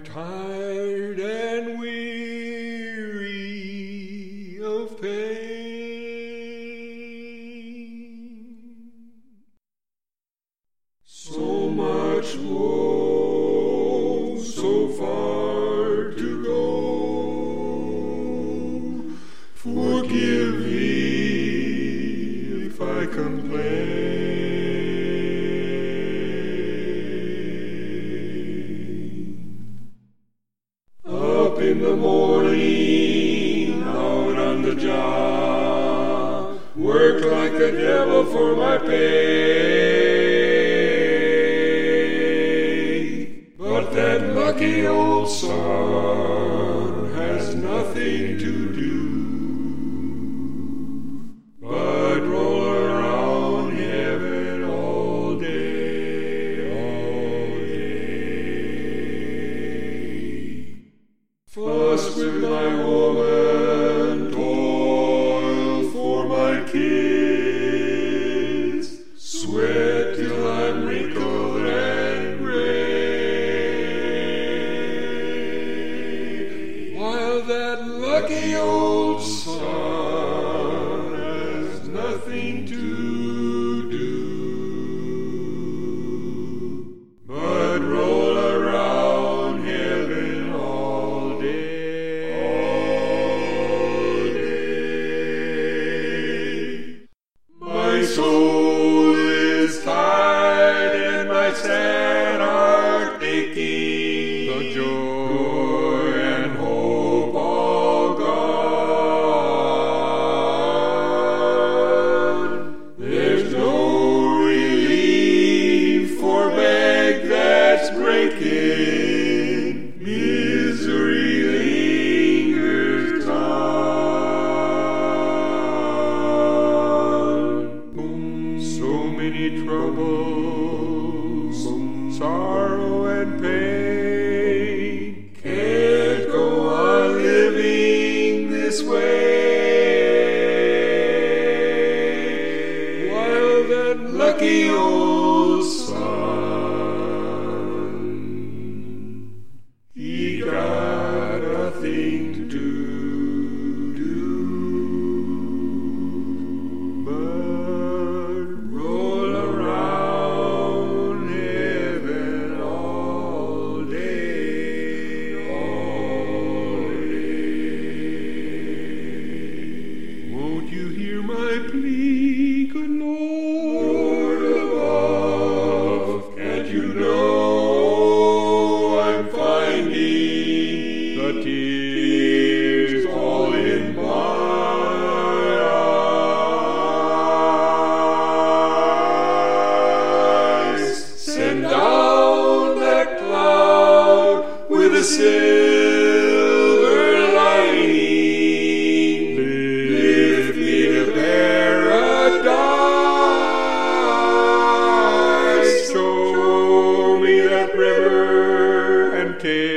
tired and weary of pain. So much woe, so far to go. Forgive me if I complain. Up in the morning, out on the job, work like the devil for my pay. But that lucky old sun has nothing to do but roll around heaven all day, all day. Fuss with my woman, toil for my kids, sweat till I'm wrinkled and gray, while that lucky old sun has nothing to do but roll around heaven all day, all day. My soul is tired and my sad heart aching, the joy and hope all gone. There's no relief for back that's breaking, misery lingers on. So many troubles, sorrow and pain, can't go on living this way, while that lucky old sun, he got nothing to do but roll around heaven all day, all day. Won't you hear my plea, good Lord above? Can't you know I'm finding the tears all in my eyes? Send down that cloud with a silver lining, lift me to paradise, show me that river and take